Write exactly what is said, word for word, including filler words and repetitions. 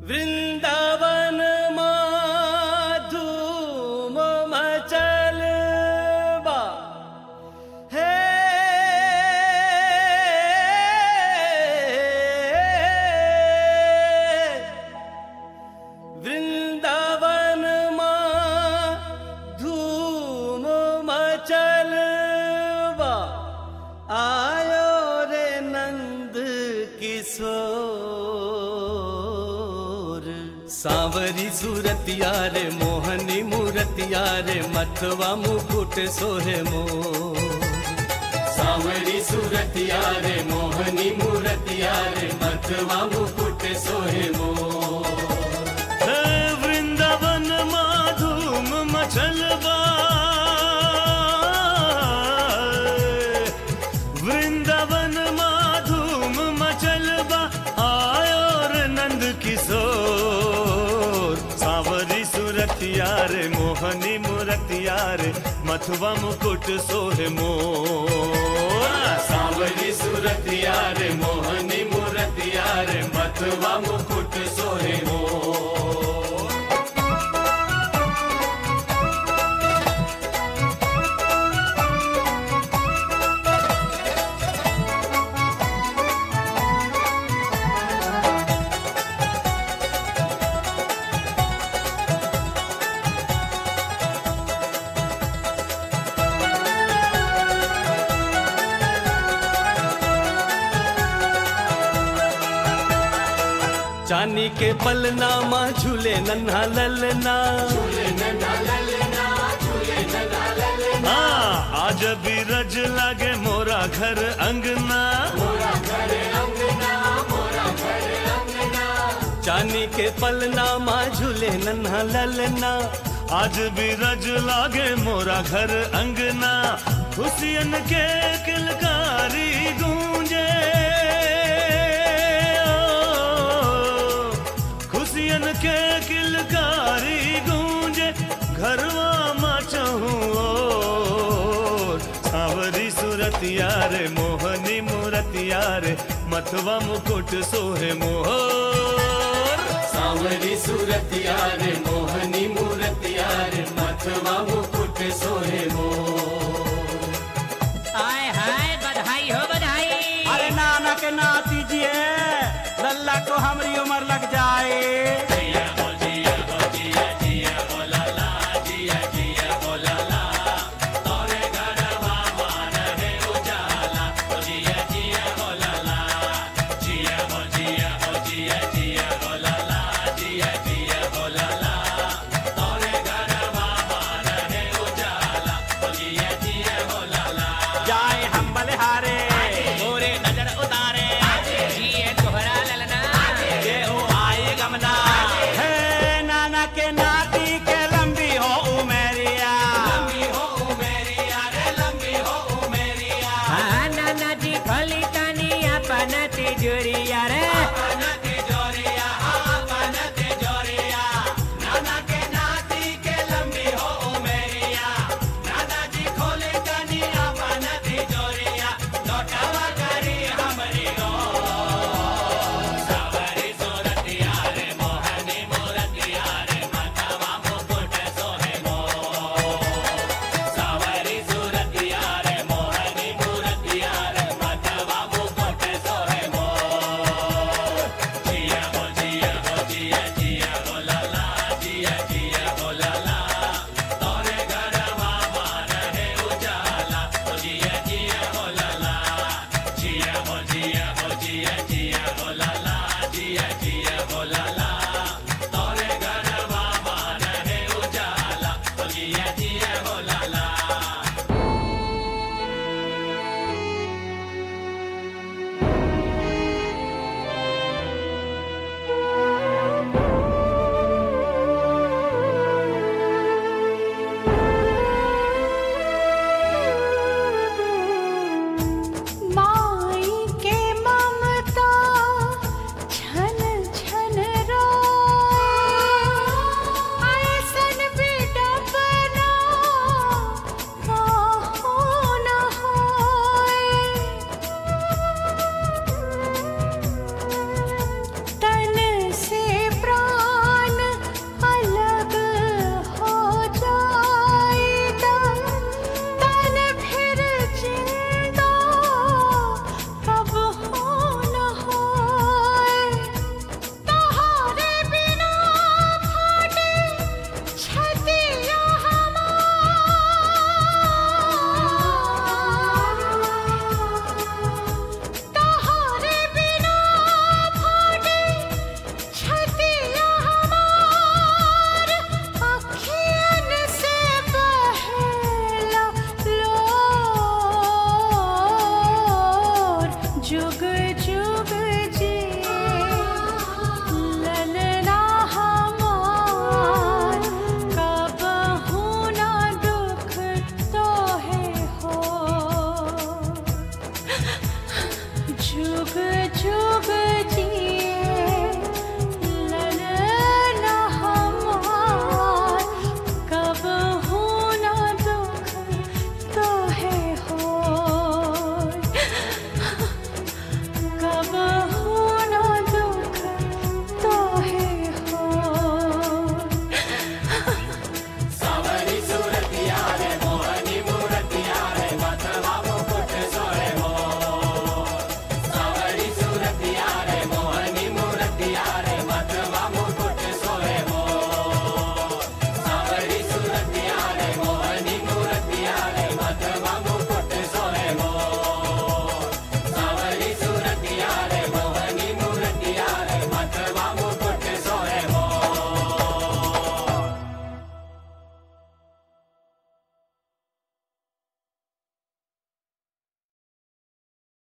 वृंदावन मां धूम मचलबा है। वृंदावन मां धूम मचलबा आयो रे नंद किशोर। सांवरी सूरतिया रे मोहनी मूरतिया रे मथवा मुकुट सोहे मोर। सांवरी सूरतिया रे मोहनी मूरतिया रे मथवा मुकुट सोहे मोर। वृंदावन मां धूम मचलबा वृंदावन मां धूम मचलबा आयो रे नंद किशोर। सांवरी सूरतिया रे मोहनी मूरतिया रे मथवा मुकुट सोहे मोर। सांवरी सूरतिया रे मोहनी मूरतिया रे मथवा मुकुट सोहे मोर। चांदी के पलना माँ झूले नन्हा ललना। झूले नन्हा ललना, झूले नन्हा ललना। हाँ, आज बीरज लागे मोरा घर अंगना। मोरा घर अंगना, मोरा घर अंगना। चांदी के पलना माँ झूले नन्हा ललना। आज बीरज लागे मोरा घर अंगना। खुशियन के किलकारी गूंजे के किलकारी गूंजे घरवा मां चहूं ओर। सांवरी सूरतिया रे मोहनी मूरतिया रे मथवा मुकुट सोहे मोर। सांवरी सूरतिया रे मोहनी मूरतिया रे मथवा मुकुट सोहे